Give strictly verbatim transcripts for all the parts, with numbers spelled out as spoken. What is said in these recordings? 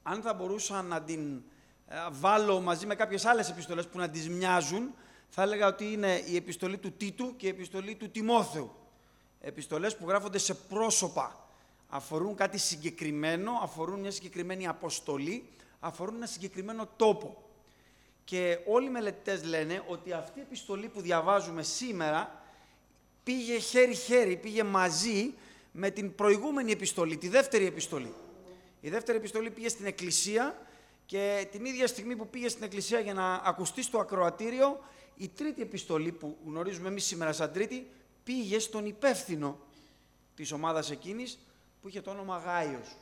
αν θα μπορούσα να την ε, βάλω μαζί με κάποιες άλλες επιστολές που να τις μοιάζουν, θα έλεγα ότι είναι η επιστολή του Τίτου και η επιστολή του Τιμόθεου. Επιστολές που γράφονται σε πρόσωπα, αφορούν κάτι συγκεκριμένο, αφορούν μια συγκεκριμένη αποστολή, αφορούν ένα συγκεκριμένο τόπο. Και όλοι οι μελετητές λένε ότι αυτή η επιστολή που διαβάζουμε σήμερα πήγε χέρι-χέρι, πήγε μαζί με την προηγούμενη επιστολή, τη δεύτερη επιστολή. Η δεύτερη επιστολή πήγε στην Εκκλησία και την ίδια στιγμή που πήγε στην Εκκλησία για να ακουστεί στο ακροατήριο, η τρίτη επιστολή που γνωρίζουμε εμείς σήμερα σαν τρίτη, πήγε στον υπεύθυνο της ομάδας εκείνης που είχε το όνομα Γάιος.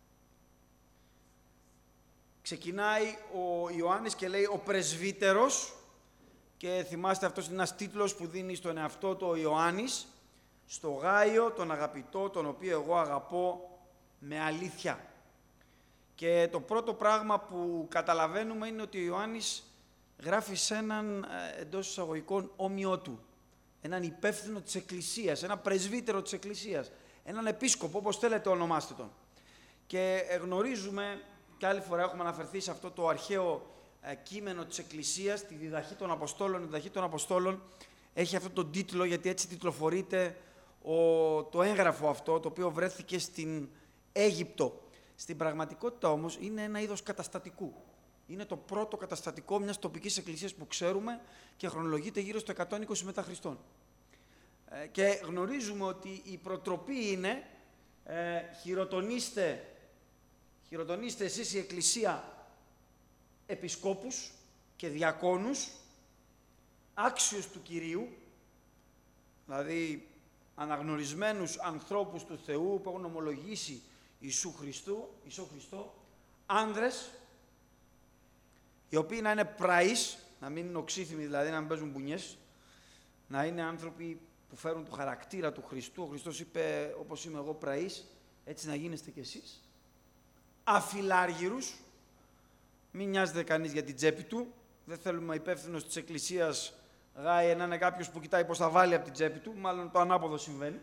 Ξεκινάει ο Ιωάννης και λέει ο πρεσβύτερος, και θυμάστε αυτός είναι ένας τίτλος που δίνει στον εαυτό του ο Ιωάννης, στο Γάιο τον αγαπητό, τον οποίο εγώ αγαπώ με αλήθεια. Και το πρώτο πράγμα που καταλαβαίνουμε είναι ότι ο Ιωάννης γράφει σε έναν εντός εισαγωγικών όμοιό του, έναν υπεύθυνο της Εκκλησίας, ένα πρεσβύτερο της Εκκλησίας, έναν επίσκοπο, όπως θέλετε ονομάστε τον. Και γνωρίζουμε, και άλλη φορά έχουμε αναφερθεί σε αυτό το αρχαίο κείμενο της Εκκλησίας, τη διδαχή των Αποστόλων. Η διδαχή των Αποστόλων έχει αυτόν τον τίτλο, γιατί έτσι τιτλοφορείται ο, το έγγραφο αυτό, το οποίο βρέθηκε στην Αίγυπτο. Στην πραγματικότητα όμως είναι ένα είδος καταστατικού. Είναι το πρώτο καταστατικό μιας τοπικής εκκλησίας που ξέρουμε και χρονολογείται γύρω στο εκατόν είκοσι μετά Χριστόν. Ε, και γνωρίζουμε ότι η προτροπή είναι ε, χειροτονίστε, χειροτονίστε εσείς η Εκκλησία επισκόπους και διακόνους, άξιους του Κυρίου, δηλαδή αναγνωρισμένους ανθρώπους του Θεού που έχουν ομολογήσει Ιησού Χριστού, Ιησού Χριστό, άνδρες, οι οποίοι να είναι πραείς, να μην είναι οξύθυμοι, δηλαδή να μην παίζουν μπουνιές, να είναι άνθρωποι που φέρουν το χαρακτήρα του Χριστού. Ο Χριστός είπε, όπως είμαι εγώ πραείς, έτσι να γίνεστε κι εσείς. Αφιλάργυρους, μην νοιάζεται κανείς για την τσέπη του, δεν θέλουμε υπεύθυνος της Εκκλησίας Γάιε να είναι κάποιος που κοιτάει πώς θα βάλει από την τσέπη του, μάλλον το ανάποδο συμβαίνει.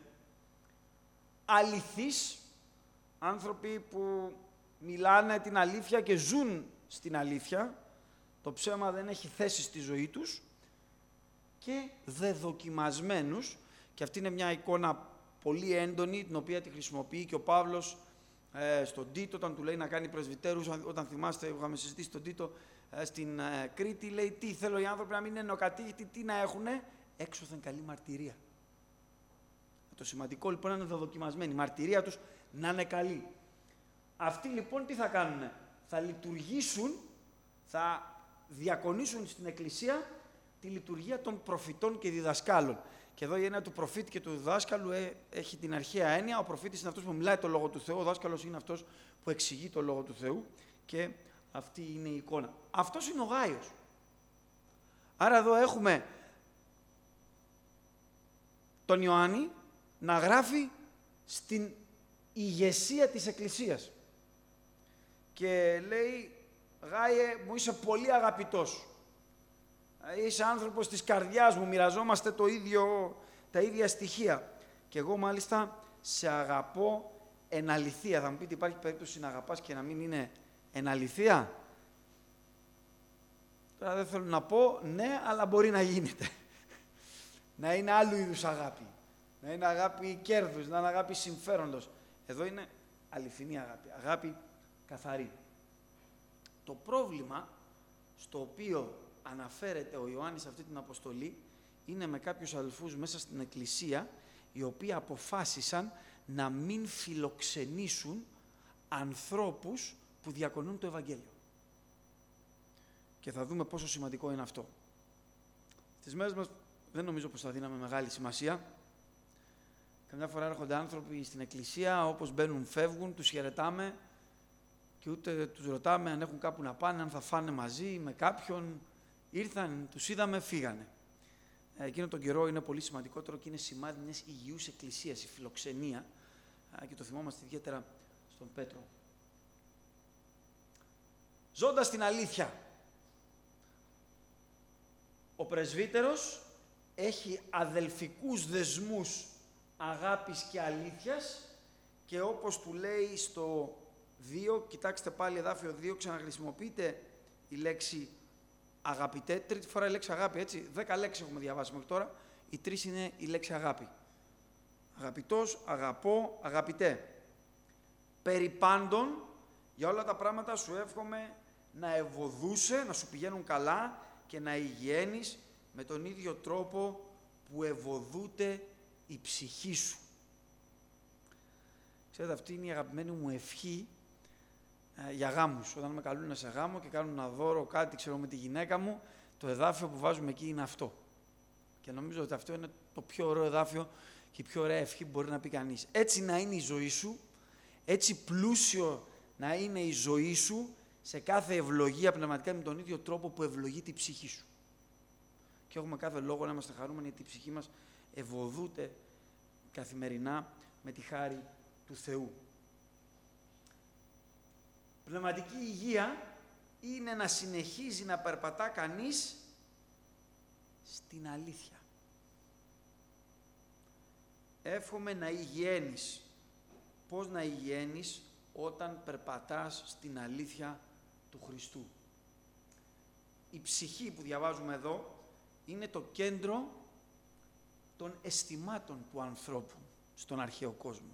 Αληθείς, άνθρωποι που μιλάνε την αλήθεια και ζουν στην αλήθεια, το ψέμα δεν έχει θέση στη ζωή τους, και δεδοκιμασμένους, και αυτή είναι μια εικόνα πολύ έντονη, την οποία τη χρησιμοποιεί και ο Παύλος ε, στον Τίτο, όταν του λέει να κάνει πρεσβυτέρους. Όταν θυμάστε, είχαμε συζητήσει τον Τίτο ε, στην ε, Κρήτη, λέει τι θέλω οι άνθρωποι να μην είναι νεοκατήχητοι, τι να έχουνε, έξωθεν καλή μαρτυρία. Το σημαντικό λοιπόν είναι δεδοκιμασμένοι, η μαρτυρία τους να είναι καλή. Αυτοί λοιπόν τι θα κάνουνε, θα λειτουργήσουν, θα διακονήσουν στην Εκκλησία τη λειτουργία των προφητών και διδασκάλων. Και εδώ η έννοια του προφήτη και του διδάσκαλου ε, έχει την αρχαία έννοια. Ο προφήτης είναι αυτός που μιλάει το Λόγο του Θεού, ο δάσκαλος είναι αυτός που εξηγεί το Λόγο του Θεού, και αυτή είναι η εικόνα. Αυτός είναι ο Γάιος. Άρα εδώ έχουμε τον Ιωάννη να γράφει στην ηγεσία της Εκκλησίας. Και λέει, Γάιε, μου είσαι πολύ αγαπητός. Είσαι άνθρωπος της καρδιάς μου, μοιραζόμαστε το ίδιο, τα ίδια στοιχεία. Και εγώ μάλιστα σε αγαπώ εν αληθεία. Θα μου πείτε, υπάρχει περίπτωση να αγαπάς και να μην είναι εν αληθεία? Τώρα δεν θέλω να πω, ναι, αλλά μπορεί να γίνεται. Να είναι άλλου είδους αγάπη. Να είναι αγάπη κέρδους, να είναι αγάπη συμφέροντος. Εδώ είναι αληθινή αγάπη, αγάπη καθαρή. Το πρόβλημα στο οποίο αναφέρεται ο Ιωάννης σε αυτή την αποστολή είναι με κάποιους αδελφούς μέσα στην Εκκλησία, οι οποίοι αποφάσισαν να μην φιλοξενήσουν ανθρώπους που διακονούν το Ευαγγέλιο. Και θα δούμε πόσο σημαντικό είναι αυτό. Στις μέρες μας δεν νομίζω πως θα δίναμε μεγάλη σημασία. Καμιά φορά έρχονται άνθρωποι στην Εκκλησία, όπως μπαίνουν φεύγουν, τους χαιρετάμε και ούτε τους ρωτάμε αν έχουν κάπου να πάνε, αν θα φάνε μαζί με κάποιον. Ήρθαν, τους είδαμε, φύγανε. Εκείνο τον καιρό είναι πολύ σημαντικότερο και είναι σημάδι μιας υγιούς εκκλησίας, η φιλοξενία, και το θυμόμαστε ιδιαίτερα στον Πέτρο. Ζώντας την αλήθεια, ο πρεσβύτερος έχει αδελφικούς δεσμούς αγάπης και αλήθειας, και όπως του λέει στο δύο, κοιτάξτε πάλι εδάφιο δύο, ξαναχρησιμοποιείται η λέξη αγαπητέ, τρίτη φορά η λέξη αγάπη, έτσι, δέκα λέξεις έχουμε διαβάσει μέχρι τώρα, οι τρεις είναι η λέξη αγάπη. Αγαπητός, αγαπώ, αγαπητέ. Περί πάντων, για όλα τα πράγματα σου εύχομαι να ευωδούσε, να σου πηγαίνουν καλά και να υγιαίνεις με τον ίδιο τρόπο που ευωδούται η ψυχή σου. Ξέρετε, αυτή είναι η αγαπημένη μου ευχή ε, για γάμους. Όταν με καλούν σε γάμο και κάνουν ένα δώρο, κάτι ξέρω με τη γυναίκα μου, το εδάφιο που βάζουμε εκεί είναι αυτό. Και νομίζω ότι αυτό είναι το πιο ωραίο εδάφιο και η πιο ωραία ευχή που μπορεί να πει κανείς. Έτσι να είναι η ζωή σου, έτσι πλούσιο να είναι η ζωή σου σε κάθε ευλογία πνευματικά με τον ίδιο τρόπο που ευλογεί τη ψυχή σου. Και έχουμε κάθε λόγο να είμαστε χαρούμενοι γιατί η ψυχή μας ευωδούται καθημερινά με τη χάρη του Θεού. Πνευματική υγεία είναι να συνεχίζει να περπατά κανείς στην αλήθεια. Εύχομαι να υγιαίνεις. Πώς να υγιαίνεις? Όταν περπατάς στην αλήθεια του Χριστού. Η ψυχή που διαβάζουμε εδώ είναι το κέντρο των αισθημάτων του ανθρώπου στον αρχαίο κόσμο.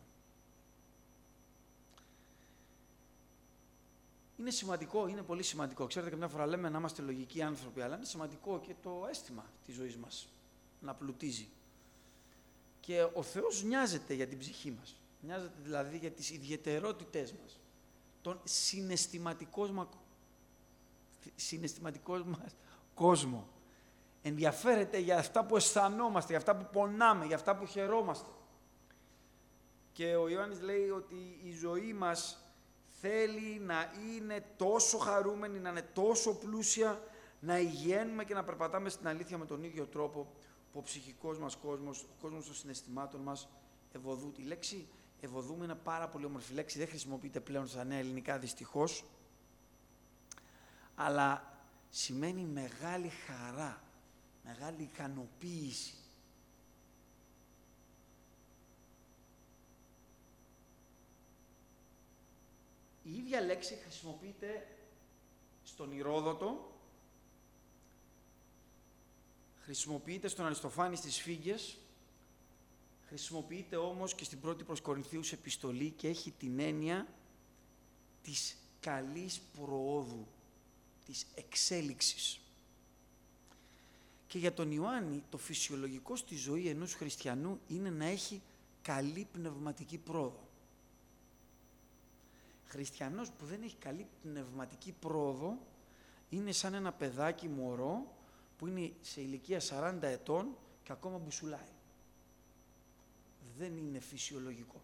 Είναι σημαντικό, είναι πολύ σημαντικό. Ξέρετε, καμιά φορά λέμε να είμαστε λογικοί άνθρωποι, αλλά είναι σημαντικό και το αίσθημα της ζωής μας να πλουτίζει. Και ο Θεός νοιάζεται για την ψυχή μας. Νοιάζεται δηλαδή για τις ιδιαιτερότητές μας. Τον συναισθηματικό μας, συναισθηματικό μας κόσμο. Ενδιαφέρεται για αυτά που αισθανόμαστε, για αυτά που πονάμε, για αυτά που χαιρόμαστε. Και ο Ιωάννης λέει ότι η ζωή μας θέλει να είναι τόσο χαρούμενη, να είναι τόσο πλούσια, να υγιαίνουμε και να περπατάμε στην αλήθεια με τον ίδιο τρόπο που ο ψυχικός μας κόσμος, ο κόσμος των συναισθημάτων μας ευωδούται. Η λέξη ευωδούμε είναι πάρα πολύ όμορφη λέξη, δεν χρησιμοποιείται πλέον στα νέα ελληνικά δυστυχώς, αλλά σημαίνει μεγάλη χαρά, μεγάλη ικανοποίηση. Η ίδια λέξη χρησιμοποιείται στον Ηρόδοτο, χρησιμοποιείται στον Αριστοφάνη στις Φύγγες, χρησιμοποιείται όμως και στην πρώτη προς Κορινθίους επιστολή και έχει την έννοια της καλής προόδου, της εξέλιξης. Και για τον Ιωάννη το φυσιολογικό στη ζωή ενός χριστιανού είναι να έχει καλή πνευματική πρόοδο. Χριστιανός που δεν έχει καλή πνευματική πρόοδο είναι σαν ένα παιδάκι μωρό που είναι σε ηλικία σαράντα ετών και ακόμα μπουσουλάει. Δεν είναι φυσιολογικό.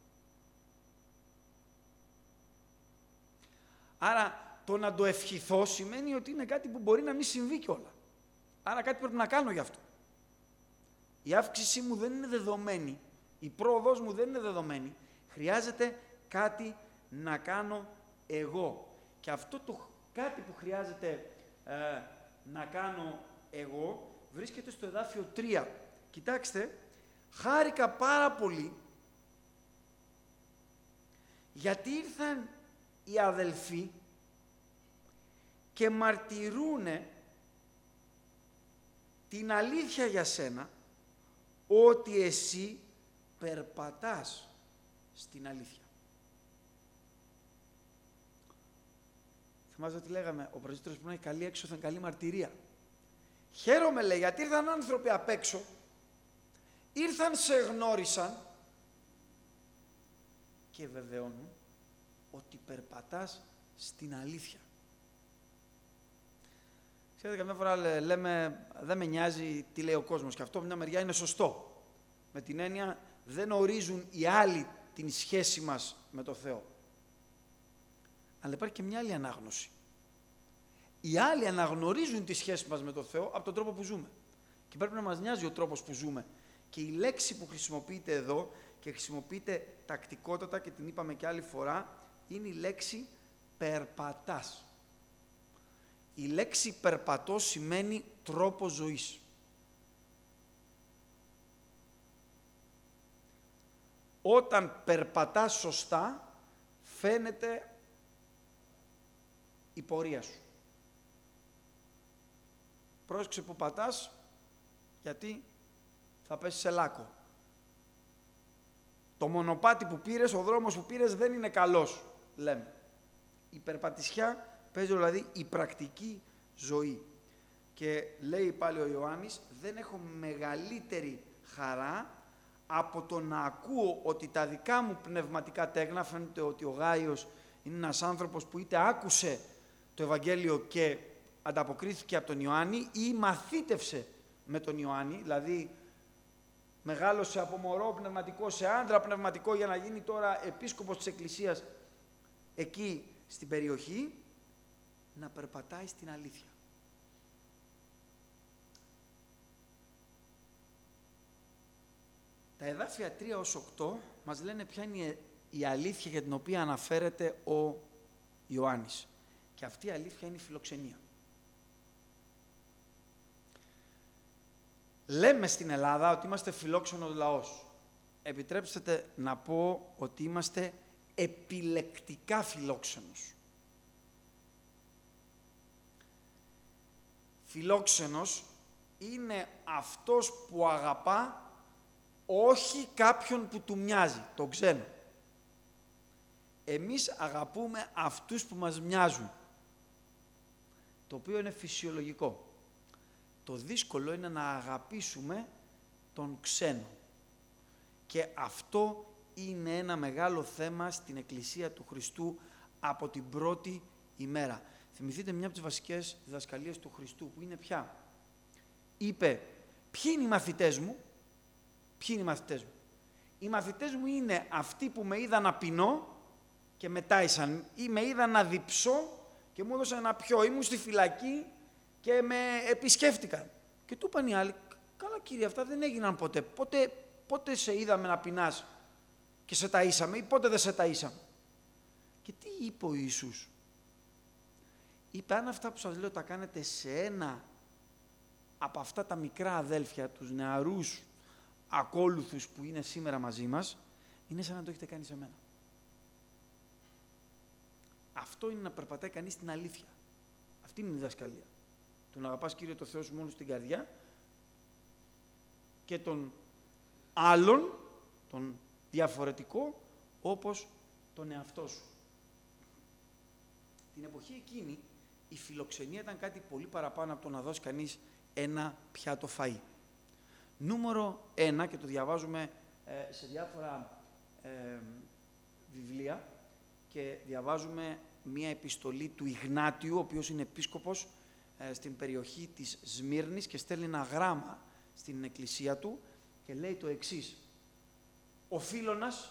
Άρα το να το ευχηθώ σημαίνει ότι είναι κάτι που μπορεί να μην συμβεί κιόλα. Άρα κάτι πρέπει να κάνω γι' αυτό. Η αύξησή μου δεν είναι δεδομένη, η πρόοδος μου δεν είναι δεδομένη. Χρειάζεται κάτι να κάνω εγώ. Και αυτό το κάτι που χρειάζεται ε, να κάνω εγώ βρίσκεται στο εδάφιο τρία. Κοιτάξτε, χάρηκα πάρα πολύ γιατί ήρθαν οι αδελφοί και μαρτυρούνε την αλήθεια για σένα ότι εσύ περπατάς στην αλήθεια. Θυμάστε τι λέγαμε, ο πρεσβύτερος που είναι καλή έξωθεν καλή μαρτυρία. Χαίρομαι, λέει, γιατί ήρθαν άνθρωποι απ' έξω, ήρθαν, σε γνώρισαν και βεβαιώνουν ότι περπατάς στην αλήθεια. Ξέρετε, καμιά φορά λέ, λέμε, δεν με νοιάζει τι λέει ο κόσμος και αυτό από μια μεριά είναι σωστό. Με την έννοια, δεν ορίζουν οι άλλοι την σχέση μας με το Θεό. Αλλά υπάρχει και μια άλλη ανάγνωση. Οι άλλοι αναγνωρίζουν τη σχέση μας με το Θεό από τον τρόπο που ζούμε. Και πρέπει να μας νοιάζει ο τρόπος που ζούμε. Και η λέξη που χρησιμοποιείται εδώ και χρησιμοποιείται τακτικότατα και την είπαμε και άλλη φορά, είναι η λέξη περπατάς. Η λέξη περπατώ σημαίνει τρόπο ζωής. Όταν περπατάς σωστά, φαίνεται η πορεία σου. Πρόσεξε που πατάς, γιατί θα πέσεις σε λάκκο. Το μονοπάτι που πήρες, ο δρόμος που πήρες δεν είναι καλός, λέμε. Η περπατησιά παίζει δηλαδή η πρακτική ζωή. Και λέει πάλι ο Ιωάννης, δεν έχω μεγαλύτερη χαρά από το να ακούω ότι τα δικά μου πνευματικά τέκνα, φαίνεται ότι ο Γάιος είναι ένας άνθρωπος που είτε άκουσε το Ευαγγέλιο και ανταποκρίθηκε από τον Ιωάννη ή μαθήτευσε με τον Ιωάννη, δηλαδή μεγάλωσε από μωρό πνευματικό σε άντρα πνευματικό για να γίνει τώρα επίσκοπος της Εκκλησίας εκεί στην περιοχή, να περπατάει στην αλήθεια. Τα εδάφια τρία ως οκτώ μας λένε ποια είναι η αλήθεια για την οποία αναφέρεται ο Ιωάννης. Και αυτή η αλήθεια είναι η φιλοξενία. Λέμε στην Ελλάδα ότι είμαστε φιλόξενος λαός. Επιτρέψτε να πω ότι είμαστε επιλεκτικά φιλόξενος. Φιλόξενος είναι αυτός που αγαπά όχι κάποιον που του μοιάζει, τον ξένο. Εμείς αγαπούμε αυτούς που μας μοιάζουν, το οποίο είναι φυσιολογικό. Το δύσκολο είναι να αγαπήσουμε τον ξένο. Και αυτό είναι ένα μεγάλο θέμα στην Εκκλησία του Χριστού από την πρώτη ημέρα. Θυμηθείτε μια από τις βασικές διδασκαλίες του Χριστού, που είναι ποια? Είπε, ποιοι είναι οι μαθητές μου? Ποιοι είναι οι μαθητές μου? Οι μαθητές μου είναι αυτοί που με είδαν να πεινώ και με τάισαν, ή με είδαν να διψώ και μου έδωσαν να πιω, ήμουν στη φυλακή και με επισκέφτηκαν. Και του είπαν οι άλλοι, καλά κύριε, αυτά δεν έγιναν ποτέ. Πότε, πότε σε είδαμε να πεινάς και σε ταΐσαμε ή πότε δεν σε ταΐσαμε? Και τι είπε ο Ιησούς? Είπε, αν αυτά που σας λέω τα κάνετε σε ένα από αυτά τα μικρά αδέλφια, τους νεαρούς ακόλουθους που είναι σήμερα μαζί μας, είναι σαν να το έχετε κάνει σε μένα. Αυτό είναι να περπατάει κανείς στην αλήθεια. Αυτή είναι η διδασκαλία. Το να αγαπάς Κύριο το Θεό σου μόνο στην καρδιά και τον άλλον, τον διαφορετικό, όπως τον εαυτό σου. Την εποχή εκείνη η φιλοξενία ήταν κάτι πολύ παραπάνω από το να δώσει κανείς ένα πιάτο φαΐ. Νούμερο ένα, και το διαβάζουμε ε, σε διάφορα ε, βιβλία, και διαβάζουμε μία επιστολή του Ιγνάτιου, ο οποίος είναι επίσκοπος ε, στην περιοχή της Σμύρνης και στέλνει ένα γράμμα στην εκκλησία του και λέει το εξής. Ο Φίλωνας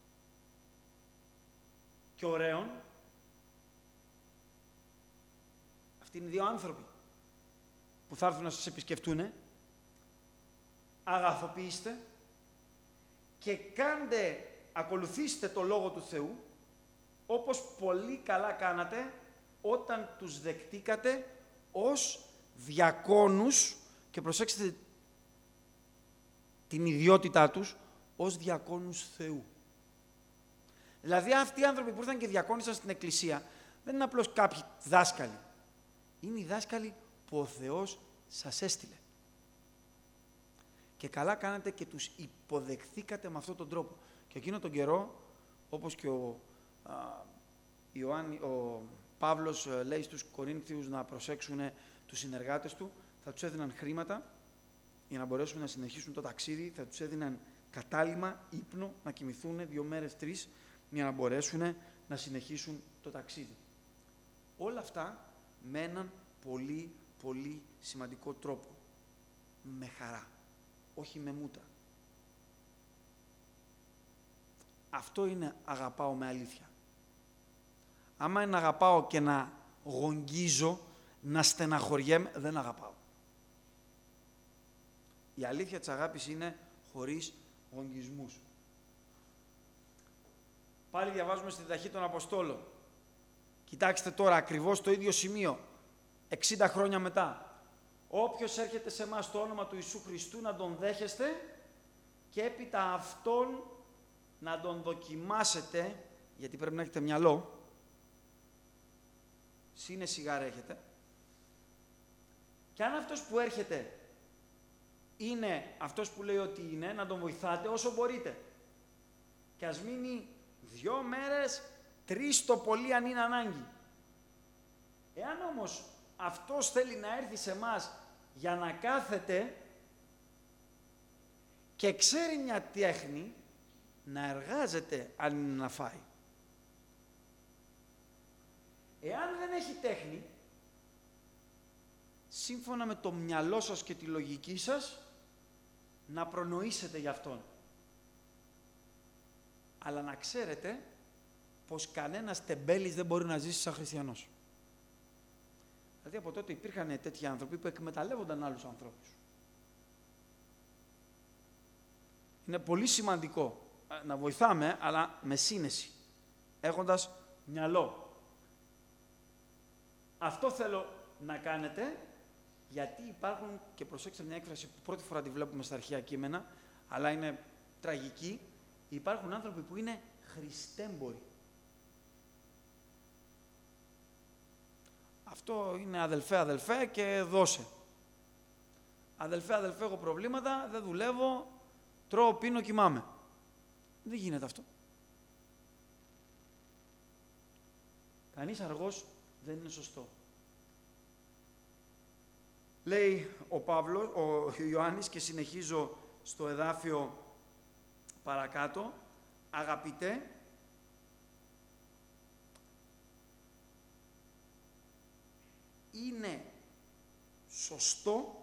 και ο Ρέων, αυτοί είναι δύο άνθρωποι που θα έρθουν να σας επισκεφτούνε, αγαθοποιήστε και κάντε, ακολουθήστε το Λόγο του Θεού, όπως πολύ καλά κάνατε όταν τους δεκτήκατε ως διακόνους, και προσέξτε την ιδιότητά τους, ως διακόνους Θεού. Δηλαδή αυτοί οι άνθρωποι που ήρθαν και διακόνησαν στην Εκκλησία δεν είναι απλώς κάποιοι δάσκαλοι. Είναι οι δάσκαλοι που ο Θεός σας έστειλε. Και καλά κάνατε και τους υποδεχθήκατε με αυτόν τον τρόπο. Και εκείνο τον καιρό, όπως και ο, α, Ιωάννη, ο Παύλος α, λέει στους Κορίνθιους να προσέξουν τους συνεργάτες του, θα τους έδιναν χρήματα για να μπορέσουν να συνεχίσουν το ταξίδι, θα τους έδιναν κατάλημα, ύπνο, να κοιμηθούν δύο μέρες, τρεις, για να μπορέσουν να συνεχίσουν το ταξίδι. Όλα αυτά με έναν πολύ, πολύ σημαντικό τρόπο. Με χαρά, όχι με μούτα. Αυτό είναι αγαπάω με αλήθεια. Άμα είναι αγαπάω και να γογγίζω, να στεναχωριέμαι, δεν αγαπάω. Η αλήθεια της αγάπης είναι χωρίς γογγισμούς. Πάλι διαβάζουμε στη Διδαχή των Αποστόλων. Κοιτάξτε τώρα ακριβώς το ίδιο σημείο, εξήντα χρόνια μετά. Όποιος έρχεται σε εμάς στο όνομα του Ιησού Χριστού να τον δέχεστε και έπειτα αυτόν να τον δοκιμάσετε, γιατί πρέπει να έχετε μυαλό, σύνεση γάρ έχετε. Και αν αυτός που έρχεται είναι αυτός που λέει ότι είναι, να τον βοηθάτε όσο μπορείτε. Και ας μείνει δυο μέρες, τρεις το πολύ αν είναι ανάγκη. Εάν όμως αυτός θέλει να έρθει σε εμάς για να κάθεται και ξέρει μια τέχνη, να εργάζεται αν είναι να φάει. Εάν δεν έχει τέχνη, σύμφωνα με το μυαλό σας και τη λογική σας, να προνοήσετε για αυτόν. Αλλά να ξέρετε πως κανένας τεμπέλης δεν μπορεί να ζήσει σαν χριστιανός. Δηλαδή από τότε υπήρχαν τέτοιοι άνθρωποι που εκμεταλλεύονταν άλλους ανθρώπους. Είναι πολύ σημαντικό να βοηθάμε, αλλά με σύνεση, έχοντας μυαλό. Αυτό θέλω να κάνετε, γιατί υπάρχουν, και προσέξτε μια έκφραση που πρώτη φορά τη βλέπουμε στα αρχαία κείμενα, αλλά είναι τραγική, υπάρχουν άνθρωποι που είναι χριστέμποροι. Αυτό είναι αδελφέ, αδελφέ και δώσε. Αδελφέ, αδελφέ, έχω προβλήματα, δεν δουλεύω, τρώω, πίνω, κοιμάμαι. Δεν γίνεται αυτό. Κανείς αργός δεν είναι σωστό. Λέει ο Παύλος, ο Ιωάννης, και συνεχίζω στο εδάφιο παρακάτω, αγαπητέ, είναι σωστό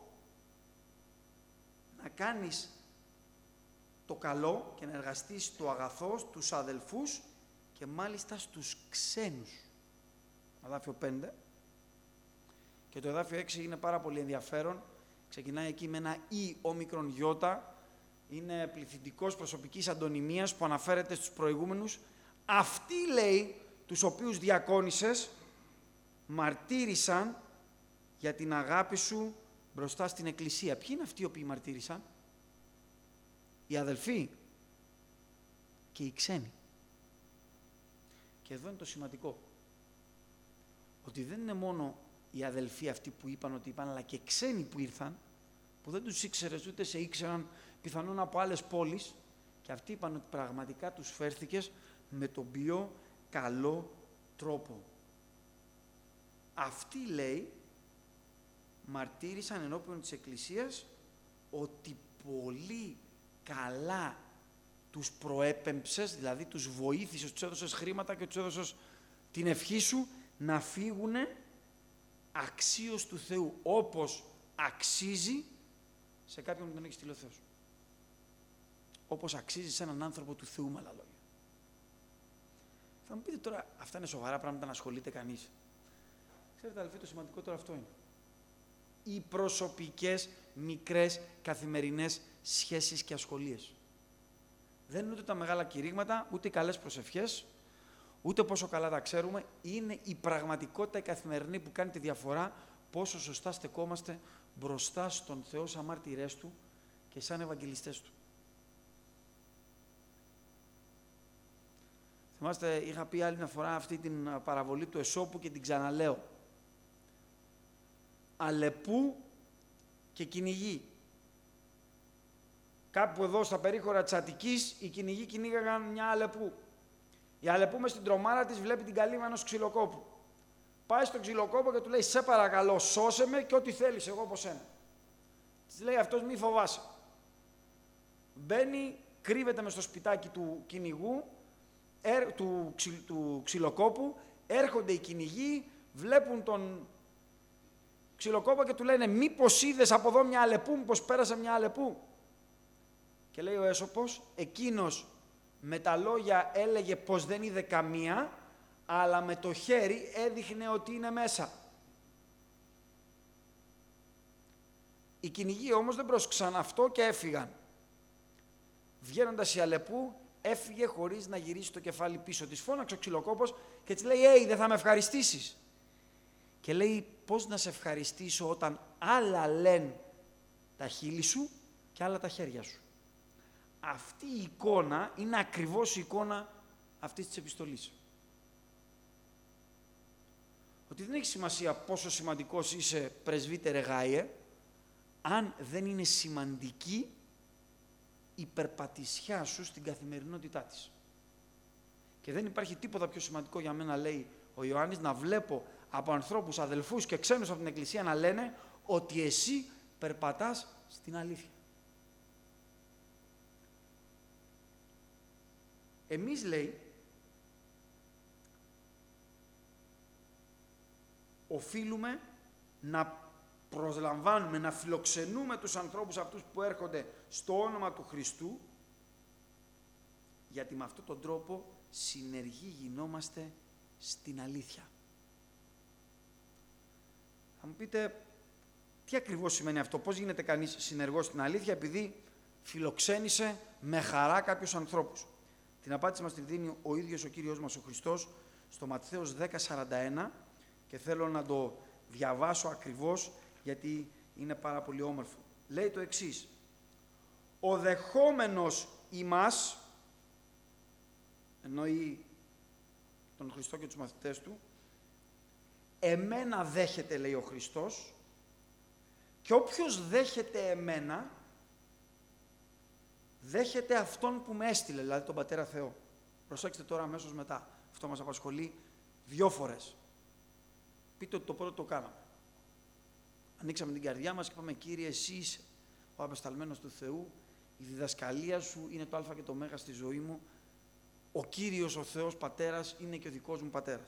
να κάνεις το καλό και να εργαστείς το αγαθό στους αδελφούς και μάλιστα στους ξένους. Εδάφιο πέντε. Και το εδάφιο έξι είναι πάρα πολύ ενδιαφέρον. Ξεκινάει εκεί με ένα «ή» όμικρον γιώτα. Είναι πληθυντικός προσωπικής αντωνυμίας που αναφέρεται στους προηγούμενους. Αυτοί, λέει, τους οποίους διακόνησες, μαρτύρησαν για την αγάπη σου μπροστά στην Εκκλησία. Ποιοι είναι αυτοί οι οποίοι μαρτύρησαν? Οι αδελφοί και οι ξένοι. Και εδώ είναι το σημαντικό. Ότι δεν είναι μόνο οι αδελφοί αυτοί που είπαν ότι είπαν, αλλά και ξένοι που ήρθαν, που δεν τους ήξερες ούτε σε ήξεραν, πιθανόν από άλλες πόλεις, και αυτοί είπαν ότι πραγματικά τους φέρθηκες με τον πιο καλό τρόπο. Αυτοί, λέει, μαρτύρησαν ενώπιον της Εκκλησίας ότι πολύ καλά τους προέπεμψες, δηλαδή τους βοήθησες, τους έδωσες χρήματα και τους έδωσες την ευχή σου να φύγουνε αξίως του Θεού, όπως αξίζει σε κάποιον που τον έχει στείλει ο Θεός. Όπως αξίζει σε έναν άνθρωπο του Θεού, με άλλα λόγια. Θα μου πείτε τώρα, αυτά είναι σοβαρά πράγματα να ασχολείται κανείς. Ξέρετε, αδελφοί, το σημαντικότερο αυτό είναι. Οι προσωπικές, μικρές, καθημερινές σχέσεις και ασχολίες. Δεν είναι ούτε τα μεγάλα κηρύγματα, ούτε οι καλές προσευχές, ούτε πόσο καλά τα ξέρουμε. Είναι η πραγματικότητα η καθημερινή που κάνει τη διαφορά πόσο σωστά στεκόμαστε μπροστά στον Θεό σαν μάρτυρές Του και σαν Ευαγγελιστές Του. Θυμάστε, είχα πει άλλη μια φορά αυτή την παραβολή του Εσώπου και την ξαναλέω. Αλεπού και κυνηγή. Κάπου εδώ στα περίχωρα της Αττικής, οι κυνηγοί κυνήγαγαν μια αλεπού. Η αλεπού μες στην τρομάρα της βλέπει την καλύβα ενός ξυλοκόπου. Πάει στον ξυλοκόπο και του λέει, σε παρακαλώ, σώσε με και ό,τι θέλεις, εγώ από σένα. Της λέει αυτός, μη φοβάσαι. Μπαίνει, κρύβεται μες στο σπιτάκι του κυνηγού, ερ, του, ξυ, του ξυλοκόπου, έρχονται οι κυνηγοί, βλέπουν τον ξυλοκόπο και του λένε, μήπως είδες από εδώ μια αλεπού, μήπως πέρασε μια αλεπού. Και λέει ο Έσωπος, εκείνος με τα λόγια έλεγε πως δεν είδε καμία, αλλά με το χέρι έδειχνε ότι είναι μέσα. Οι κυνηγοί όμως δεν πρόσκυσαν αυτό και έφυγαν. Βγαίνοντας η αλεπού, έφυγε χωρίς να γυρίσει το κεφάλι πίσω. Της φώναξε ο ξυλοκόπος και της λέει, «Ει, δεν θα με ευχαριστήσεις». Και λέει, πώς να σε ευχαριστήσω όταν άλλα λένε τα χείλη σου και άλλα τα χέρια σου. Αυτή η εικόνα είναι ακριβώς η εικόνα αυτής της επιστολής. ότι δεν έχει σημασία πόσο σημαντικός είσαι, πρεσβύτερε Γάιε, αν δεν είναι σημαντική η περπατησιά σου στην καθημερινότητά της. Και δεν υπάρχει τίποτα πιο σημαντικό για μένα, λέει ο Ιωάννης, να βλέπω από ανθρώπους, αδελφούς και ξένους από την Εκκλησία να λένε ότι εσύ περπατάς στην αλήθεια. Εμείς, λέει, οφείλουμε να προσλαμβάνουμε, να φιλοξενούμε τους ανθρώπους αυτούς που έρχονται στο όνομα του Χριστού, γιατί με αυτόν τον τρόπο συνεργοί γινόμαστε στην αλήθεια. Θα μου πείτε, τι ακριβώς σημαίνει αυτό, πώς γίνεται κανείς συνεργός στην αλήθεια, επειδή φιλοξένησε με χαρά κάποιους ανθρώπους. Την απάντηση μας τη δίνει ο ίδιος ο Κύριος μας ο Χριστός στο Ματθαίος δέκα σαράντα ένα και θέλω να το διαβάσω ακριβώς γιατί είναι πάρα πολύ όμορφο. Λέει το εξής: «Ο δεχόμενος ημάς», εννοεί τον Χριστό και τους μαθητές του, «εμένα δέχεται», λέει ο Χριστός, «και όποιος δέχεται εμένα, δέχεται αυτόν που με έστειλε», δηλαδή τον Πατέρα Θεό. Προσέξτε τώρα αμέσως μετά. Αυτό μας απασχολεί δυο φορές. Πείτε ότι το πρώτο το κάναμε. Ανοίξαμε την καρδιά μας και είπαμε: Κύριε, εσύ είσαι ο απεσταλμένος του Θεού, η διδασκαλία σου είναι το α και το μέγα στη ζωή μου, ο Κύριος ο Θεός Πατέρας είναι και ο δικός μου Πατέρας.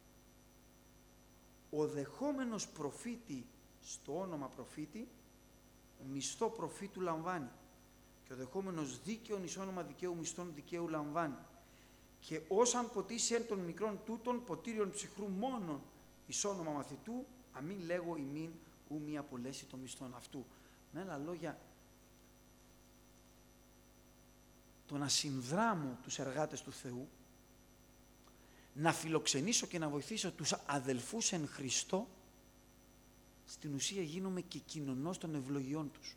Ο δεχόμενος προφήτη στο όνομα προφήτη, μισθό προφήτου λαμβάνει. Και ο δεχόμενος δίκαιον εις όνομα δικαίου μισθών δικαίου λαμβάνει. Και όσαν ποτίσει εν των μικρών τούτων ποτήριον ψυχρού μόνον εις όνομα μαθητού, αμήν λέγω ημίν ου μη απολέσει το μισθόν αυτού. Με άλλα λόγια, το να συνδράμω τους εργάτες του Θεού, να φιλοξενήσω και να βοηθήσω τους αδελφούς εν Χριστώ, στην ουσία γίνομαι και κοινωνός των ευλογιών τους.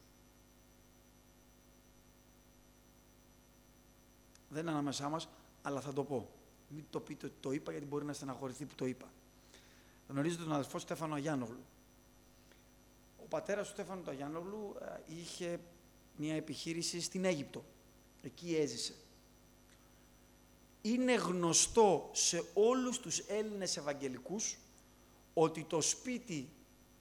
Δεν είναι ανάμεσά μας, αλλά θα το πω. Μην το πείτε ότι το είπα, γιατί μπορεί να στεναχωρηθεί που το είπα. Γνωρίζετε τον αδελφό Στέφανο Αγιάννογλου. Ο πατέρας του Στέφανου του Αγιάννογλου είχε μια επιχείρηση στην Αίγυπτο. Εκεί έζησε. Είναι γνωστό σε όλους τους Έλληνες Ευαγγελικούς ότι το σπίτι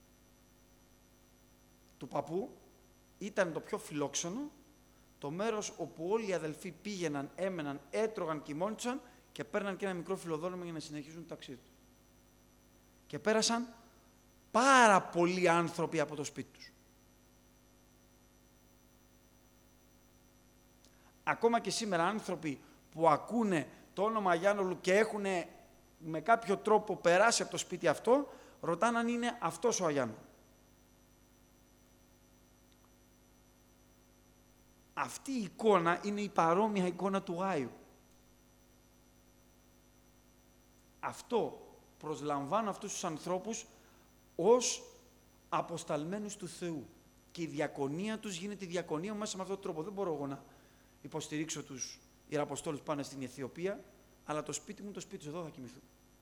του παππού ήταν το πιο φιλόξενο, το μέρος όπου όλοι οι αδελφοί πήγαιναν, έμεναν, έτρωγαν, κοιμόντουσαν και παίρναν και ένα μικρό φιλοδόρημα για να συνεχίσουν το ταξίδι του. Και πέρασαν πάρα πολλοί άνθρωποι από το σπίτι τους. Ακόμα και σήμερα άνθρωποι που ακούνε το όνομα Αγιάννογλου και έχουν με κάποιο τρόπο περάσει από το σπίτι αυτό, ρωτάνε αν είναι αυτός ο Αγιάννογλου. Αυτή η εικόνα είναι η παρόμοια εικόνα του Γάιου. Αυτό προσλαμβάνω αυτούς τους ανθρώπους ως αποσταλμένους του Θεού. Και η διακονία τους γίνεται η διακονία μέσα με αυτόν τον τρόπο. Δεν μπορώ εγώ να υποστηρίξω τους ιεραποστόλους που πάνε στην Αιθιοπία, αλλά το σπίτι μου, το σπίτι τους, εδώ θα κοιμηθούν.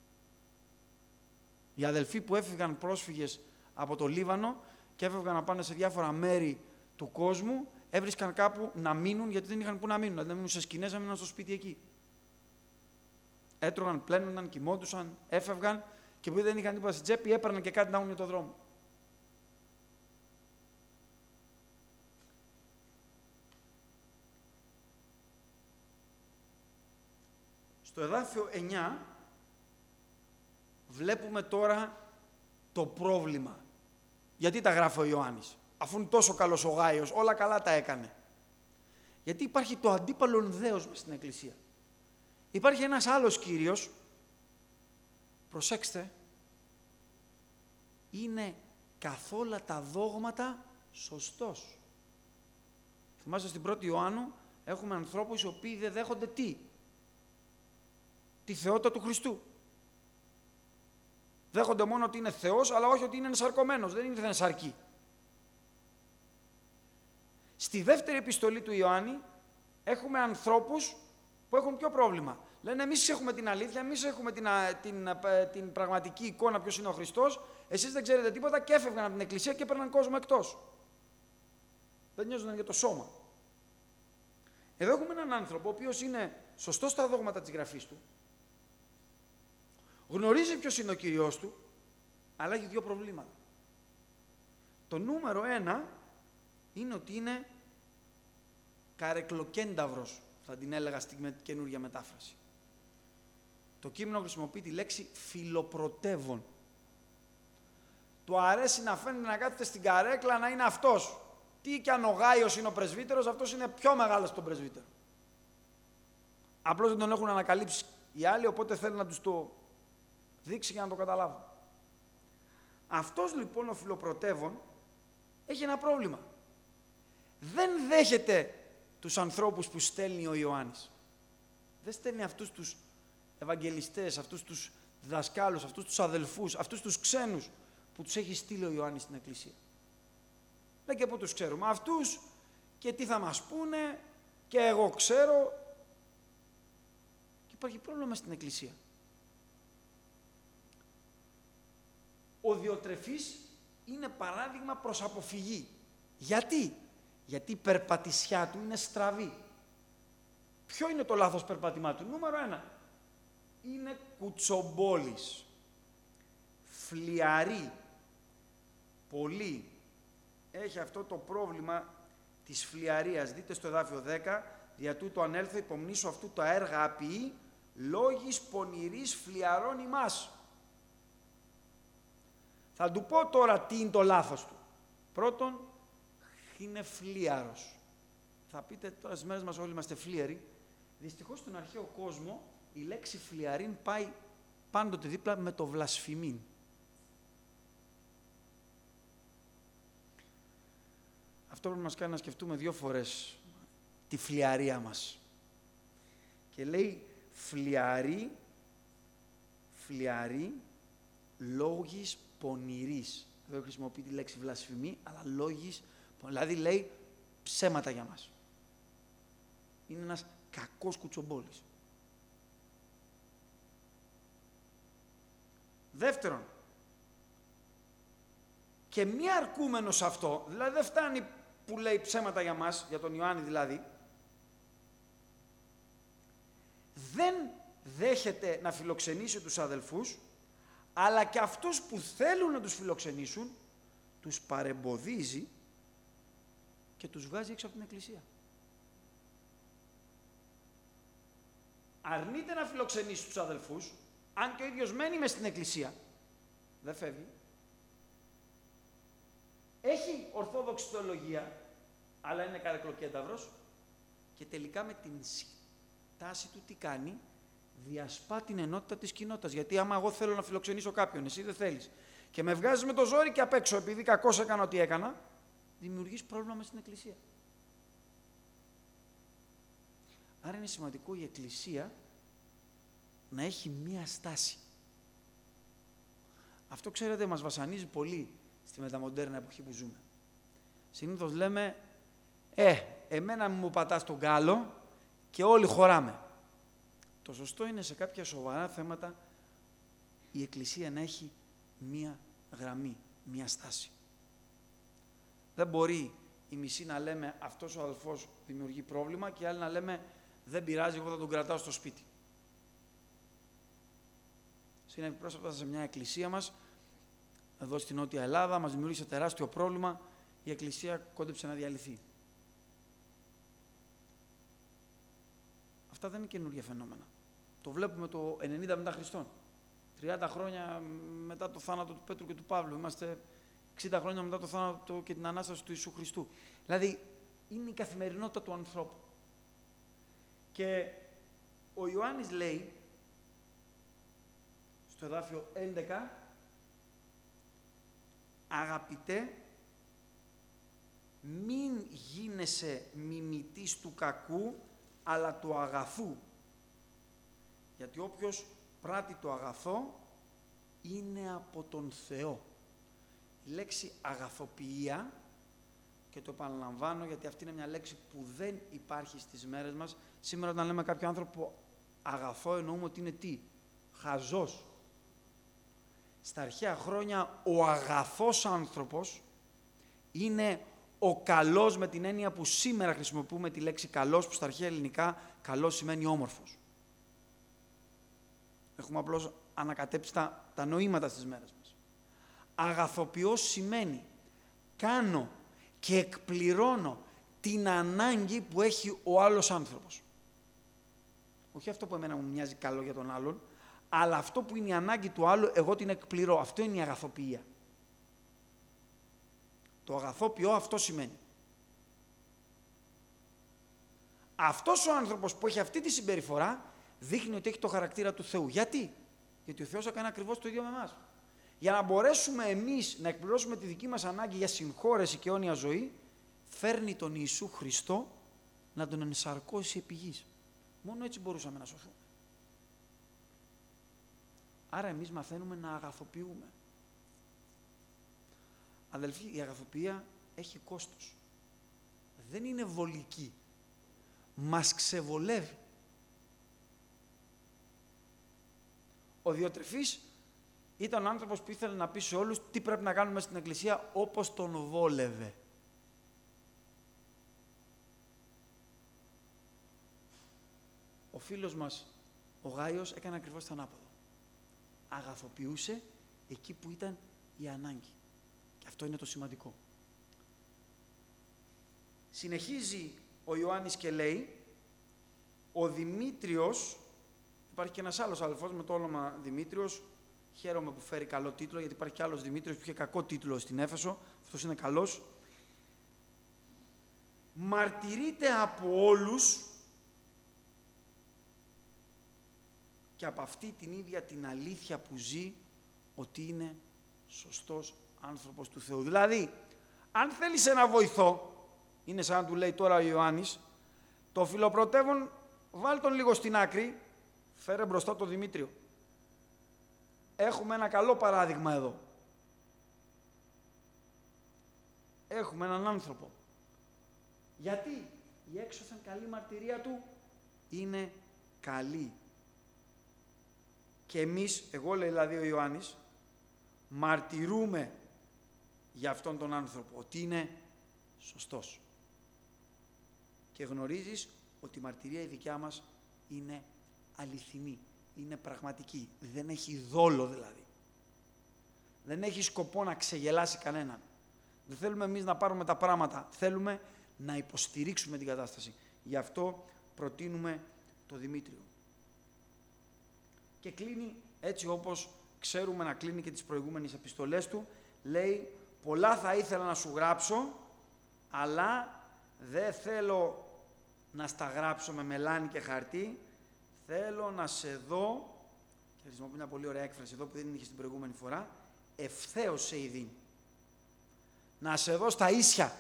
Οι αδελφοί που έφυγαν πρόσφυγες από το Λίβανο και έφευγαν να πάνε σε διάφορα μέρη του κόσμου, έβρισκαν κάπου να μείνουν, γιατί δεν είχαν πού να μείνουν. Δηλαδή να μείνουν σε σκηνές, να μείνουν στο σπίτι εκεί. Έτρωγαν, πλένονταν, κοιμόντουσαν, έφευγαν και επειδή δεν είχαν τίποτα στην τσέπη, έπαιρναν και κάτι να έχουν για το δρόμο. Στο εδάφιο εννιά βλέπουμε τώρα το πρόβλημα. Γιατί τα γράφει ο Ιωάννης, αφού είναι τόσο καλός ο Γάιος, όλα καλά τα έκανε. Γιατί υπάρχει το αντίπαλον δέος μες στην Εκκλησία. Υπάρχει ένας άλλος Κύριος, προσέξτε, είναι καθόλου τα δόγματα σωστός. Θυμάστε στην πρώτη Ιωάννου έχουμε ανθρώπους οι οποίοι δεν δέχονται τι? Τη θεότητα του Χριστού. Δέχονται μόνο ότι είναι Θεός, αλλά όχι ότι είναι ενσαρκωμένος, δεν είναι ενσαρκή. Στη δεύτερη επιστολή του Ιωάννη έχουμε ανθρώπους που έχουν ποιο πρόβλημα? Λένε εμείς έχουμε την αλήθεια, εμείς έχουμε την, την, την, την πραγματική εικόνα ποιος είναι ο Χριστός, εσείς δεν ξέρετε τίποτα και έφευγαν από την Εκκλησία και έπαιρναν κόσμο εκτός. Δεν νοιάζονταν για το σώμα. Εδώ έχουμε έναν άνθρωπο ο οποίος είναι σωστός στα δόγματα της Γραφής του, γνωρίζει ποιος είναι ο Κύριος του, αλλά έχει δύο προβλήματα. Το νούμερο ένα είναι ότι είναι καρεκλοκένταυρος, θα την έλεγα στην καινούργια μετάφραση. Το κείμενο χρησιμοποιεί τη λέξη φιλοπρωτεύων. Του αρέσει να φαίνεται να κάθεται στην καρέκλα να είναι αυτός. Τι κι αν ο Γάιος είναι ο πρεσβύτερος, αυτός είναι πιο μεγάλος από τον πρεσβύτερο. Απλώς δεν τον έχουν ανακαλύψει οι άλλοι, οπότε θέλει να τους το δείξει για να το καταλάβουν. Αυτός λοιπόν ο φιλοπρωτεύων έχει ένα πρόβλημα. Δεν δέχεται τους ανθρώπους που στέλνει ο Ιωάννης. Δεν στέλνει αυτούς τους ευαγγελιστές, αυτούς τους δασκάλους, αυτούς τους αδελφούς, αυτούς τους ξένους που τους έχει στείλει ο Ιωάννης στην Εκκλησία. Λέει και πού τους ξέρουμε. Αυτούς και τι θα μας πούνε και εγώ ξέρω. Και υπάρχει πρόβλημα στην Εκκλησία. Ο Διοτρεφής είναι παράδειγμα προς αποφυγή. Γιατί? Γιατί η περπατησιά του είναι στραβή. Ποιο είναι το λάθος περπατημά του? Νούμερο ένα. Είναι κουτσομπόλης. Φλιαρή. Πολύ. Έχει αυτό το πρόβλημα της φλιαρίας. Δείτε στο εδάφιο δέκα. Δια τούτο ανέλθω υπομνήσω αυτού τα έργα απειεί, λόγης πονηρής φλιαρών ημάς. Θα του πω τώρα τι είναι το λάθος του. Πρώτον, είναι φλίαρος. Θα πείτε τώρα στις μέρες μας όλοι είμαστε φλίαροι. Δυστυχώς στον αρχαίο κόσμο η λέξη φλιαρίν πάει πάντοτε δίπλα με το βλασφημίν. Αυτό πρέπει να μας κάνει να σκεφτούμε δύο φορές τη φλιαρία μας. Και λέει φλιαρή, φλιαρή, λόγης πονηρής. Δεν χρησιμοποιεί τη λέξη βλασφημή, αλλά λόγης, δηλαδή λέει ψέματα για μας. Είναι ένας κακός κουτσομπόλης. Δεύτερον, και μη αρκούμενος αυτό, δηλαδή δεν φτάνει που λέει ψέματα για μας, για τον Ιωάννη δηλαδή, δεν δέχεται να φιλοξενήσει τους αδελφούς, αλλά και αυτούς που θέλουν να τους φιλοξενήσουν, τους παρεμποδίζει και τους βγάζει έξω από την Εκκλησία. Αρνείται να φιλοξενήσει τους αδελφούς, αν και ο ίδιος μένει μες στην Εκκλησία, δεν φεύγει. Έχει ορθόδοξη θεολογία, αλλά είναι καρεκλοκένταυρος και τελικά με την τάση του τι κάνει? Διασπά την ενότητα της κοινότητας. Γιατί άμα εγώ θέλω να φιλοξενήσω κάποιον, εσύ δεν θέλεις, και με βγάζεις με το ζόρι και απ' έξω, επειδή κακώς έκανα ό,τι έκανα, δημιουργείς πρόβλημα μες στην Εκκλησία. Άρα είναι σημαντικό η Εκκλησία να έχει μία στάση. Αυτό, ξέρετε, μας βασανίζει πολύ στη μεταμοντέρνα εποχή που ζούμε. Συνήθως λέμε, ε, εμένα μου πατάς τον γκάλο και όλοι χωράμε. Το σωστό είναι σε κάποια σοβαρά θέματα η Εκκλησία να έχει μία γραμμή, μία στάση. Δεν μπορεί η μισή να λέμε αυτός ο αδελφός δημιουργεί πρόβλημα και οι άλλοι να λέμε δεν πειράζει, εγώ θα τον κρατάω στο σπίτι. Συνέβη πρόσφατα σε μια εκκλησία μας, εδώ στην Νότια Ελλάδα, μας δημιούργησε τεράστιο πρόβλημα, η εκκλησία κόντεψε να διαλυθεί. Αυτά δεν είναι καινούργια φαινόμενα. Το βλέπουμε το ενενήντα μετά Χριστόν. τριάντα χρόνια μετά το θάνατο του Πέτρου και του Παύλου. Είμαστε εξήντα χρόνια μετά το θάνατο και την Ανάσταση του Ιησού Χριστού. Δηλαδή, είναι η καθημερινότητα του ανθρώπου. Και ο Ιωάννης λέει, στο εδάφιο έντεκα, αγαπητέ, μην γίνεσαι μιμητής του κακού, αλλά του αγαθού. Γιατί όποιος πράττει το αγαθό, είναι από τον Θεό. Η λέξη αγαθοποιία, και το επαναλαμβάνω γιατί αυτή είναι μια λέξη που δεν υπάρχει στις μέρες μας. Σήμερα όταν λέμε κάποιο άνθρωπο Αγαθό εννοούμε ότι είναι τι? Χαζός. Στα αρχαία χρόνια ο αγαθός άνθρωπος είναι ο καλός με την έννοια που σήμερα χρησιμοποιούμε τη λέξη καλός, που στα αρχαία ελληνικά καλός σημαίνει όμορφος. Έχουμε απλώς ανακατέψει τα, τα νοήματα στις μέρες μας. Αγαθοποιός σημαίνει κάνω και εκπληρώνω την ανάγκη που έχει ο άλλος άνθρωπος. Όχι αυτό που εμένα μου μοιάζει καλό για τον άλλον, αλλά αυτό που είναι η ανάγκη του άλλου, εγώ την εκπληρώ. Αυτό είναι η αγαθοποιία. Το αγαθοποιώ αυτό σημαίνει. Αυτός ο άνθρωπος που έχει αυτή τη συμπεριφορά δείχνει ότι έχει το χαρακτήρα του Θεού. Γιατί? Γιατί ο Θεός έκανε ακριβώς το ίδιο με εμάς. Για να μπορέσουμε εμείς να εκπληρώσουμε τη δική μας ανάγκη για συγχώρεση και αιώνια ζωή, φέρνει τον Ιησού Χριστό να τον ενσαρκώσει επί γης. Μόνο έτσι μπορούσαμε να σωθούμε. Άρα εμείς μαθαίνουμε να αγαθοποιούμε. Αδελφοί, η αγαθοποιία έχει κόστος. Δεν είναι βολική. Μας ξεβολεύει. Ο Διοτρεφής ήταν ο άνθρωπος που ήθελε να πει σε όλους τι πρέπει να κάνουμε στην Εκκλησία όπως τον βόλευε. Ο φίλος μας, ο Γάιος, έκανε ακριβώς το ανάποδο. Αγαθοποιούσε εκεί που ήταν η ανάγκη. Και αυτό είναι το σημαντικό. Συνεχίζει ο Ιωάννης και λέει, ο Δημήτριος, υπάρχει και ένας άλλος αδελφός με το όνομα Δημήτριος, χαίρομαι που φέρει καλό τίτλο, γιατί υπάρχει και άλλος Δημήτριος που είχε κακό τίτλο στην Έφεσο, αυτός είναι καλός. Μαρτυρείται από όλους και από αυτή την ίδια την αλήθεια που ζει, ότι είναι σωστός άνθρωπος του Θεού. Δηλαδή, αν θέλεις ένα βοηθό, είναι σαν να του λέει τώρα ο Ιωάννης, το φιλοπρωτεύον βάλ τον λίγο στην άκρη, φέρε μπροστά το Δημήτριο. Έχουμε ένα καλό παράδειγμα εδώ. Έχουμε έναν άνθρωπο. Γιατί η έξωθεν καλή μαρτυρία του είναι καλή. Και εμείς, εγώ λέει δηλαδή ο Ιωάννης, μαρτυρούμε για αυτόν τον άνθρωπο, ότι είναι σωστός. Και γνωρίζεις ότι η μαρτυρία η δικιά μας είναι αληθινή, είναι πραγματική. Δεν έχει δόλο δηλαδή. Δεν έχει σκοπό να ξεγελάσει κανέναν. Δεν θέλουμε εμείς να πάρουμε τα πράγματα, θέλουμε να υποστηρίξουμε την κατάσταση. Γι' αυτό προτείνουμε το Δημήτριο. Και κλείνει έτσι όπως ξέρουμε να κλείνει και τις προηγούμενες επιστολές του, λέει πολλά θα ήθελα να σου γράψω, αλλά δεν θέλω να στα γράψω με μελάνι και χαρτί, θέλω να σε δω, και χρησιμοποιώ μια πολύ ωραία έκφραση εδώ που δεν είχε στην προηγούμενη φορά, ευθέως σε ειδήν. Να σε δω στα ίσια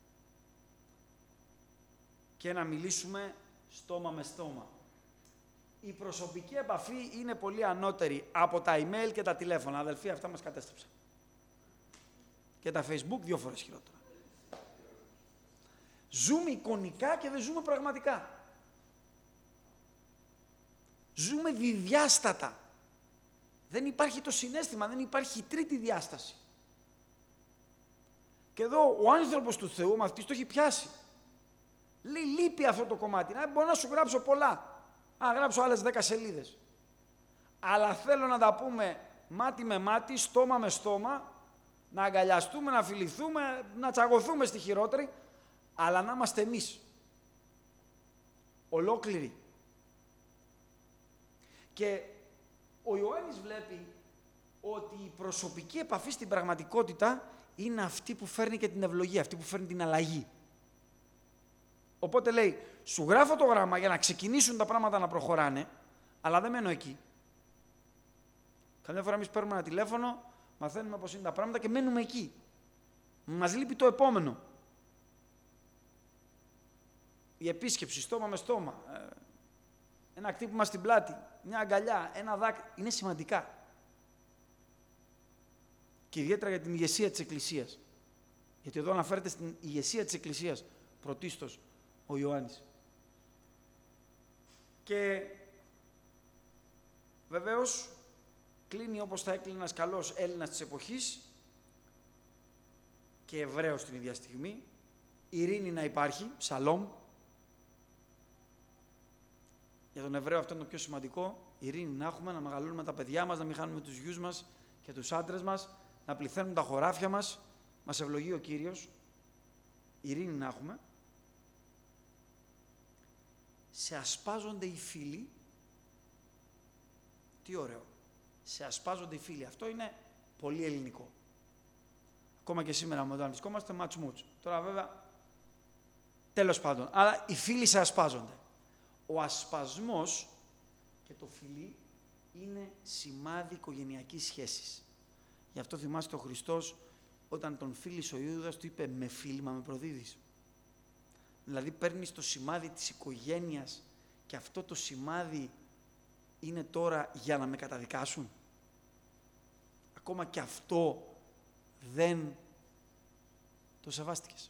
και να μιλήσουμε στόμα με στόμα. Η προσωπική επαφή είναι πολύ ανώτερη από τα email και τα τηλέφωνα. Αδελφοί, αυτά μας κατέστρεψαν. Και τα Facebook δύο φορές χειρότερα. Ζούμε εικονικά και δεν ζούμε πραγματικά. Ζούμε διδιάστατα. Δεν υπάρχει το συναίσθημα, δεν υπάρχει η τρίτη διάσταση. Και εδώ ο άνθρωπος του Θεού, μαθητής, το έχει πιάσει. Λέει, λείπει αυτό το κομμάτι. Να, μπορώ να σου γράψω πολλά. Α, γράψω άλλες δέκα σελίδες. Αλλά θέλω να τα πούμε μάτι με μάτι, στόμα με στόμα, να αγκαλιαστούμε, να φιληθούμε, να τσαγωθούμε στη χειρότερη, αλλά να είμαστε εμείς. Ολόκληροι. Και ο Ιωάννης βλέπει ότι η προσωπική επαφή στην πραγματικότητα είναι αυτή που φέρνει και την ευλογία, αυτή που φέρνει την αλλαγή. Οπότε λέει, σου γράφω το γράμμα για να ξεκινήσουν τα πράγματα να προχωράνε, αλλά δεν μένω εκεί. Καμιά φορά εμείς παίρνουμε ένα τηλέφωνο, μαθαίνουμε πώς είναι τα πράγματα και μένουμε εκεί. Μας λείπει το επόμενο. Η επίσκεψη, στόμα με στόμα, ένα χτύπημα στην πλάτη, μια αγκαλιά, ένα δάκρυ, είναι σημαντικά. Και ιδιαίτερα για την ηγεσία της Εκκλησίας. Γιατί εδώ αναφέρεται στην ηγεσία της Εκκλησίας, πρωτίστως ο Ιωάννης. Και βεβαίως, κλείνει όπως θα έκλεινε ένας καλός Έλληνας της εποχής και Εβραίος την ίδια στιγμή. Ειρήνη να υπάρχει, σαλόμ. Για τον Εβραίο αυτό είναι το πιο σημαντικό. Ειρήνη να έχουμε, να μεγαλώνουμε τα παιδιά μας, να μην χάνουμε τους γιους μας και τους άντρες μας, να πληθαίνουν τα χωράφια μας. Μας ευλογεί ο Κύριος. Ειρήνη να έχουμε. Σε ασπάζονται οι φίλοι. Τι ωραίο. Σε ασπάζονται οι φίλοι. Αυτό είναι πολύ ελληνικό. Ακόμα και σήμερα με όταν βρισκόμαστε, ματσμούτς. Τώρα βέβαια, τέλος πάντων. Αλλά οι φίλοι σε ασπάζονται. Ο ασπασμός και το φιλί είναι σημάδι οικογενειακής σχέσης. Γι' αυτό θυμάστε ο Χριστός όταν τον φίλησε ο Ιούδας, του είπε «με φίλημα με προδίδεις». Δηλαδή παίρνεις το σημάδι της οικογένειας και αυτό το σημάδι είναι τώρα για να με καταδικάσουν. Ακόμα και αυτό δεν το σεβάστηκες.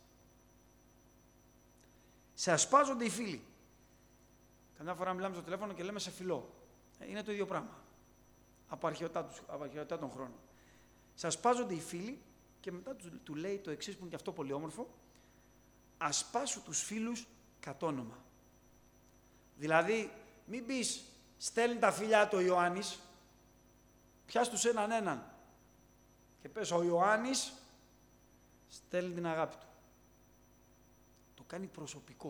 Σε ασπάζονται οι φίλοι. Καμιά φορά μιλάμε στο τηλέφωνο και λέμε σε φιλό. Είναι το ίδιο πράγμα. Από αρχαιοτά, από αρχαιοτά των χρόνων. Σε ασπάζονται οι φίλοι και μετά του, του λέει το εξής που είναι και αυτό πολύ όμορφο. Ασπάσου τους φίλους κατ' όνομα. Δηλαδή, μην πεις στέλνει τα φιλιά του ο Ιωάννης, πιάσ' τους έναν έναν και πες ο Ιωάννης στέλνει την αγάπη του. Το κάνει προσωπικό.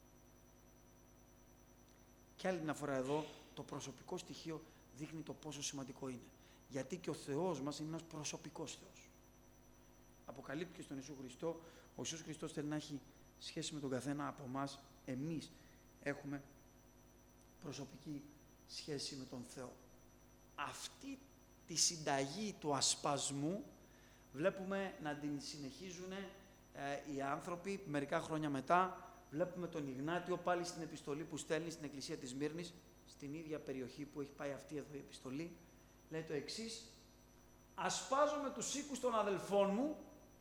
Και άλλη μια φορά εδώ, το προσωπικό στοιχείο δείχνει το πόσο σημαντικό είναι. Γιατί και ο Θεός μας είναι ένας προσωπικός Θεός. Αποκαλύπτει στον Ιησού Χριστό, ο Ιησούς Χριστός θέλει να έχει σχέση με τον καθένα από εμάς. Εμείς έχουμε προσωπική σχέση με τον Θεό. Αυτή τη συνταγή του ασπασμού βλέπουμε να την συνεχίζουν ε, οι άνθρωποι μερικά χρόνια μετά. Βλέπουμε τον Ιγνάτιο πάλι στην επιστολή που στέλνει στην εκκλησία της Σμύρνης, στην ίδια περιοχή που έχει πάει αυτή εδώ η επιστολή. Λέει το εξής: ασπάζομαι τους οίκους των αδελφών μου,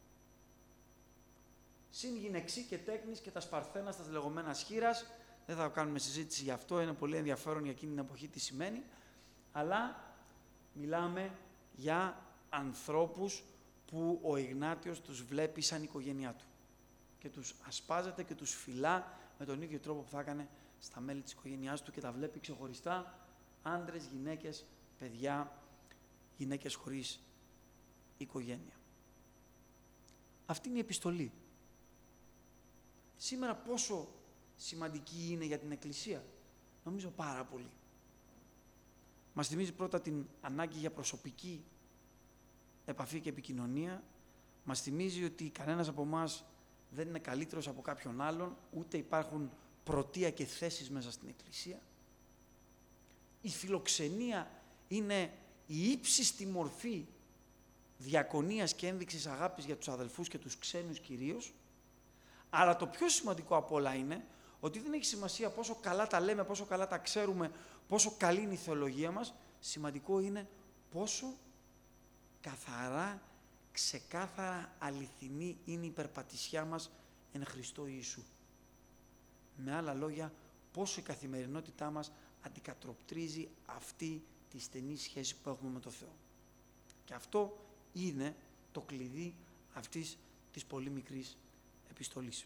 συν γυναιξή και τέκνης και τα σπαρθένα στα λεγόμενα σχήρας. Δεν θα κάνουμε συζήτηση γι' αυτό, είναι πολύ ενδιαφέρον για εκείνη την εποχή τι σημαίνει. Αλλά μιλάμε για ανθρώπους που ο Ιγνάτιος τους βλέπει σαν οικογένειά του. Και τους ασπάζεται και τους φυλά με τον ίδιο τρόπο που θα έκανε στα μέλη της οικογένειάς του και τα βλέπει ξεχωριστά, άντρες, γυναίκες, παιδιά, γυναίκες χωρίς οικογένεια. Αυτή είναι η επιστολή. Σήμερα πόσο σημαντική είναι για την Εκκλησία? Νομίζω πάρα πολύ. Μας θυμίζει πρώτα την ανάγκη για προσωπική επαφή και επικοινωνία. Μας θυμίζει ότι κανένας από εμάς δεν είναι καλύτερος από κάποιον άλλον, ούτε υπάρχουν πρωτεία και θέσεις μέσα στην Εκκλησία. Η φιλοξενία είναι η ύψιστη μορφή διακονίας και ένδειξης αγάπης για τους αδελφούς και τους ξένους κυρίως, αλλά το πιο σημαντικό απ' όλα είναι ότι δεν έχει σημασία πόσο καλά τα λέμε, πόσο καλά τα ξέρουμε, πόσο καλή είναι η θεολογία μας, σημαντικό είναι πόσο καθαρά, ξεκάθαρα αληθινή είναι η περπατησιά μας εν Χριστώ Ιησού. Με άλλα λόγια, πόσο η καθημερινότητά μας αντικατοπτρίζει αυτή τη στενή σχέση που έχουμε με τον Θεό. Και αυτό είναι το κλειδί αυτής της πολύ μικρής επιστολής.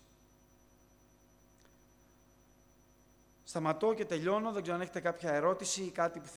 Σταματώ και τελειώνω, δεν ξέρω αν έχετε κάποια ερώτηση ή κάτι που